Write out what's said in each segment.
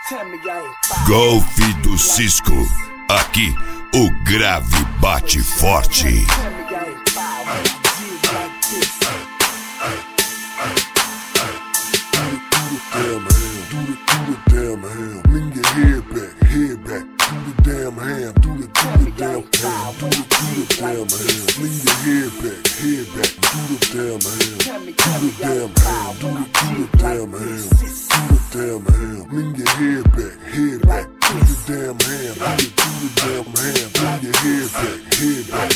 Golf do Cisco. Aqui o grave bate forte. Lean your head back. Do the damn ham. Do the damn ham. Do the damn ham. Lean your head back. Do the damn ham. Do the damn ham. Do the damn ham. Do the damn ham. Lean your head back. Do the damn ham. Do the damn ham. Lean your head back.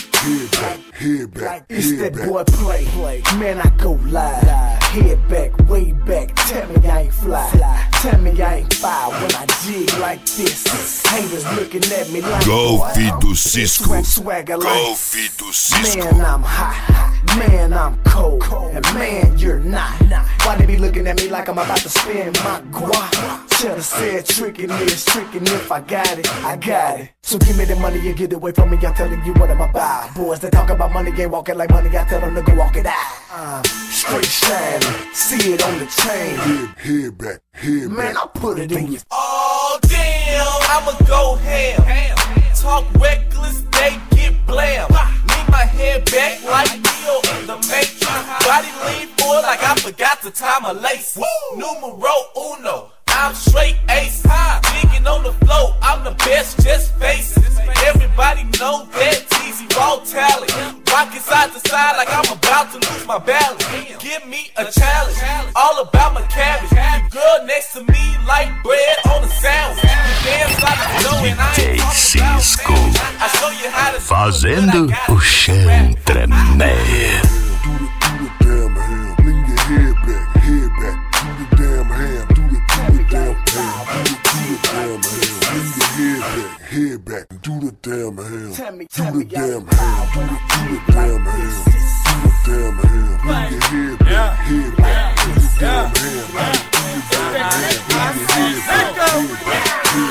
It's that boy play. Man, I go live. Head back, way back. Tell me I ain't fly. Tell me I ain't fire when I jig like this. Haters looking at me like Golf do Cisco. Swagger like Golf do Cisco. man, I'm hot. Man, I'm cold. And man, you're not. Why they be looking at me like I'm about to spend my guap? Should've said trickin' is trickin'. If I got it, I got it. So give me the money and get away from me. I'm telling you what I'm about. Boys that talk about money ain't walking like money. I tell them to go walk it out. Straight shining, see it on the chain. Head back. Man, I put it in your. Oh damn, I'ma go ham. Talk reckless, they get blam. Lean my head back like Neo in the Matrix. Body lean forward like I forgot to tie my lace. Numero uno, I'm straight ace. Jigging on the floor, I'm the best, just face it. Everybody know that Teezy raw talent. Rockin' side to side like I'm about to lose my balance. Give me a challenge, all about my cabbage. You girl next to me like bread on a sandwich. You dance like a dough and I ain't talking about Cisco. sandwich. I show you how to Fazendo o chão tremer. Do the damn ham. Lean your head back. Do the damn ham. Do the damn ham. Do the damn ham. Lean your head back. Do the damn ham. Do the damn ham. Do the damn ham. Do the damn ham. Lean your head back. Do the damn ham. Do the damn ham. Lean your head back.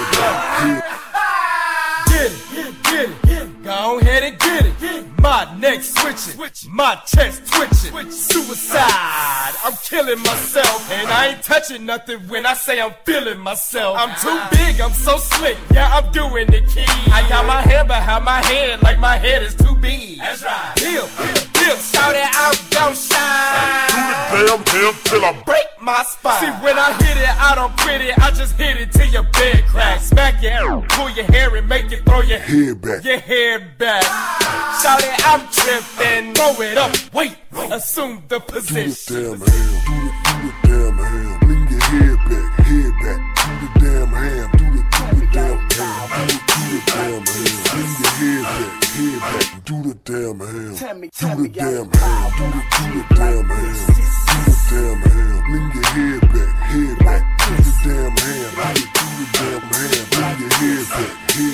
Get it, go ahead and get it. My neck switching, my chest twitching. Suicide, I'm killing myself. And I ain't touching nothing when I say I'm feeling myself. I'm too big, I'm so slick, yeah, I'm doing the key. I got my hair behind my head like my head is too big. That's right. Deal, shout it out, don't shine. Do the damn ham till I Break my spine. See, when I hit it, I don't quit it. I just hit it till your bed cracks. Smack your hair, pull your hair and make you throw your head back. Your hair back. Shout it, I'm tripping. Throw it up, wait, assume the Do position. the damn ham. Do the damn ham. Lean your head back. Do the damn ham. Do the damn ham. Do the damn ham. Lean your head back. Do the damn ham. Do the damn ham. Do the damn ham. Do the damn ham. Lean your head back. Do the damn ham. Do the damn ham. Lean your head back.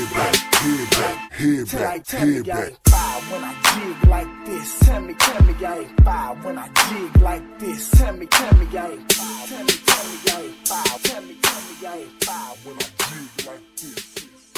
Tell me I ain't fire when I jig like this. Tell me I ain't fire when I jig like this. Tell me I ain't fire. Tell me I ain't fire. Tell me I ain't fire when I jig like this.